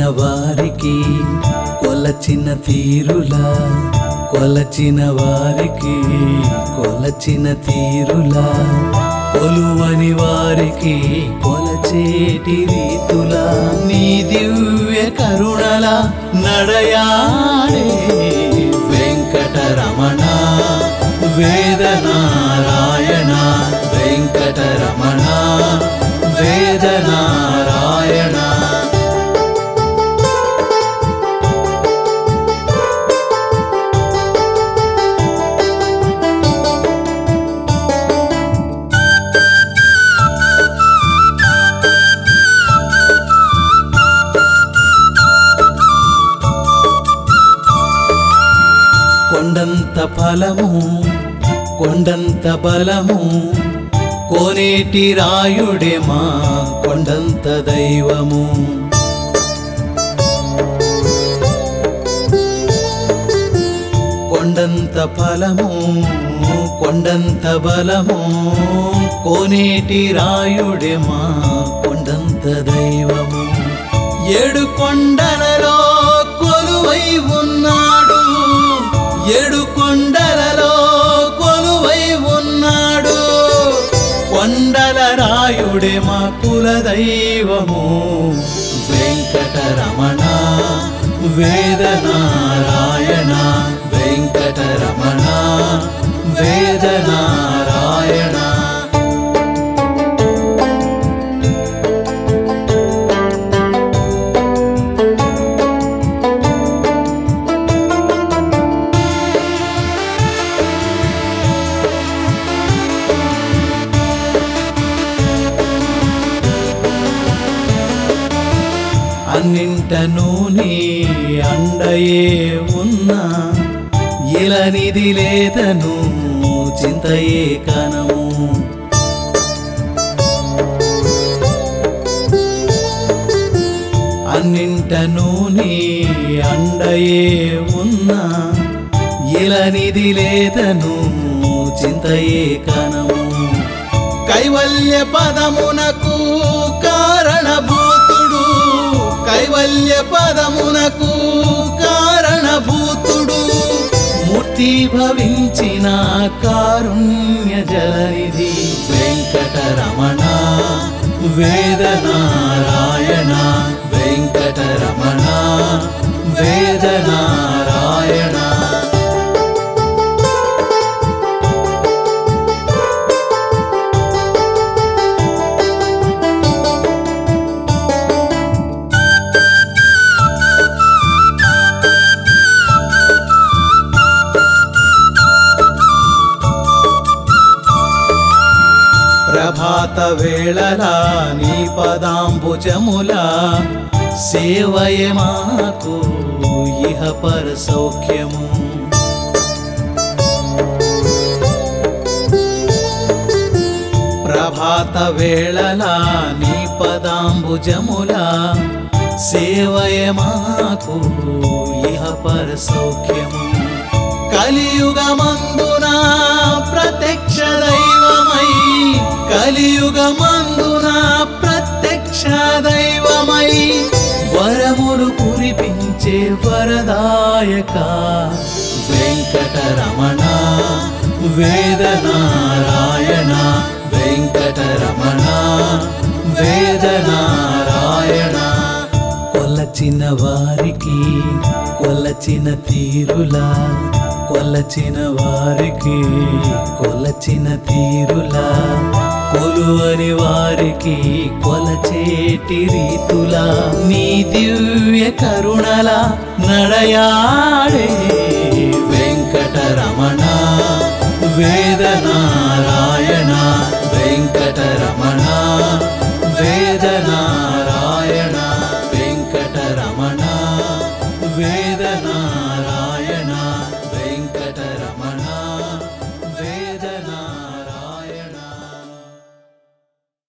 వారికి కొలచిన తీరులా, కొలచిన వారికి కొలచిన తీరులా, కొలువని వారికి కొలచేటి రీతులా, నీ దివ్య కరుణల నడయాడే వెంకటరమణ వేదనారాయణ, వెంకటరమణ వేదనారాయణ. కొండంత ఫలము కొండంత బలము కోనేటి రాయుడే మా కొండంత దైవము. కొండంత ఫలము కొండంత బలము కోనేటి రాయుడే మా కొండంత దైవము. ఏడు కొండలలో కొలువై ఉన్నాడు, ఏడు కొండలలో కొలువై ఉన్నాడు, కొండల రాయుడే మా కుల దైవము. వెంకటరమణ వేదనారాయణ, వెంకటరమణ వేదనారాయణ. అన్నింటను నీ అండయే ఉన్నా, ఇలనిది లేదను చింతయే కనము. అన్నింటను నీ అండయే ఉన్నా, ఇలనిది లేదను చింతయే కనము. కైవల్య పదమునకు కారణభూతుడు, కైవల్య పదమునకు కారణభూతుడు, మూర్తి భవించిన కారుణ్య జలనిధి. వెంకటరమణ వేదనారాయణ, వెంకటరమణ వేదనారాయణ. ప్రభాత వేళలా నీ పదాంబుజములా, సేవయే మాకు ఇహ పర సౌఖ్యము. ప్రభాత వేళలా నీ పదాంబుజములా, సేవయే మాకు ఇహ పర సౌఖ్యము. కలియుగమందున ప్రత్యక్ష దైవమై, కలియుగమందున ప్రత్యక్ష దైవమై, వరములు కురిపించే వరదాయక. వెంకటరమణ వేదనారాయణ, వెంకటరమణ వేదనారాయణ. కొలచిన వారికి కొలచిన తీరులా, కొలచిన వారికి కొలచిన తీరులా, కొలువని వారికి కొలచేటి రీతులా, నీ దివ్య కరుణల నడయాడే వెంకటరమణ వేదనా